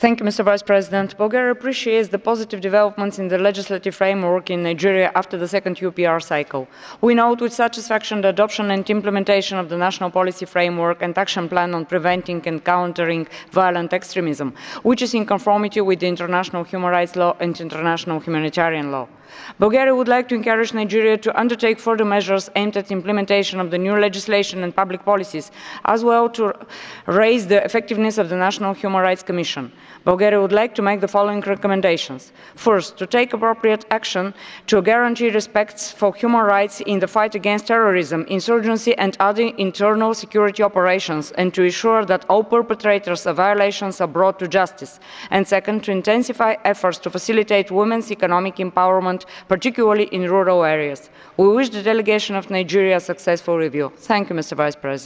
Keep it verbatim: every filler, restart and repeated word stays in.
Mister Vice President. Bulgaria appreciates the positive developments in the legislative framework in Nigeria after the second U P R cycle. We note with satisfaction the adoption and implementation of the National Policy Framework and Action Plan on Preventing and Countering Violent Extremism, which is in conformity with the international human rights law and international humanitarian law. Bulgaria would like to encourage Nigeria to undertake further measures aimed at implementation of the new legislation and public policies, as well to raise the effectiveness of the National Human Rights Commission. Bulgaria would like to make the following recommendations. First, to take appropriate action to guarantee respect for human rights in the fight against terrorism, insurgency and other internal security operations, and to ensure that all perpetrators of violations are brought to justice. And second, to intensify efforts to facilitate women's economic empowerment, particularly in rural areas. We wish the delegation of Nigeria a successful review. Thank you, Mister Vice President.